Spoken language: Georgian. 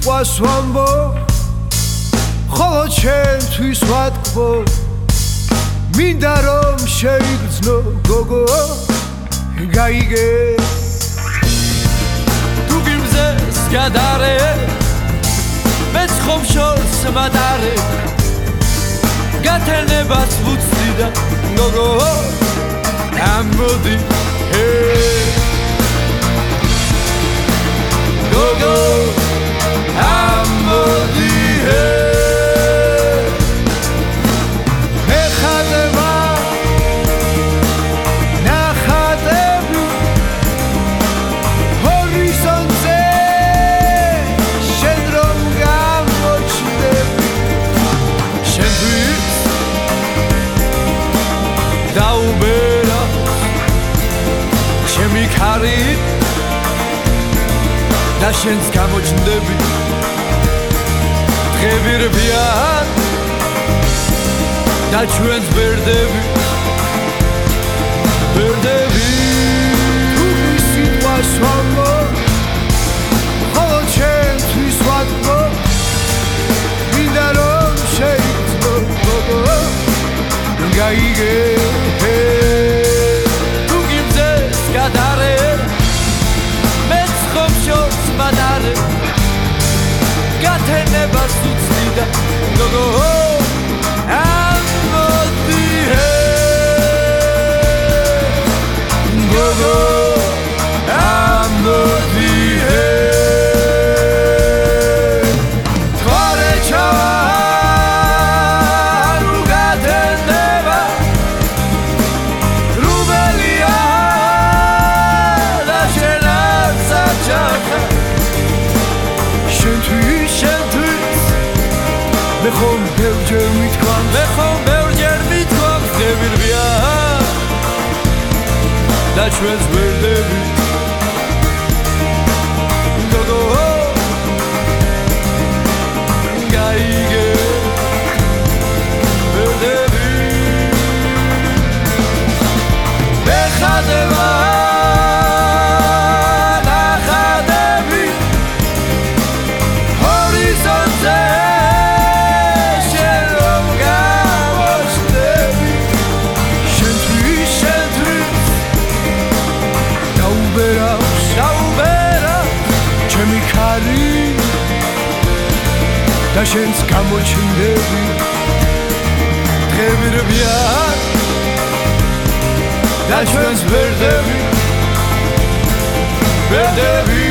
სიტყვას ვამბობ ხოლო ჩემთვის ვატკბო მინდა რომ შეიგრძნო გოგო გაიგე თუ გიმზეს გადარე მეც ხომ შორს მატარე გათენებას ვუცდი და გოგო ამოდი გოგო ამოდი ეხატება ნახატები ჰორიზონტზე შენ რომ გამოჩნდები შენთვის დაუბერა ჩემი ქარი და შენს გამოჩნდები დღები რბიან და ჩვენს ბერდები თუ სიტყვას ვამბობ ხოლო ჩემთვის ვატკბო მინდა რომ შეიგრძნო გოგო გაიგე თუ გიმზეს გადარე მეც ხომ შორს მატარე გათენებას ვუცდი და გოგო ამოდი გოგო ამოდი თვარე ჩავა გათენდება რუბელია და შენაც საჩახა შენთვის მე ხომ ბევრჯერ მithქვამს დღები რბიან და ჩვენს ბერდები გოგო გაიგე ბერდები ეხატება ნახატები ჰორიზონტზე ჩემი ქარი და შენს გამოჩნდები დღები რბიან და ჩვენს ბერდები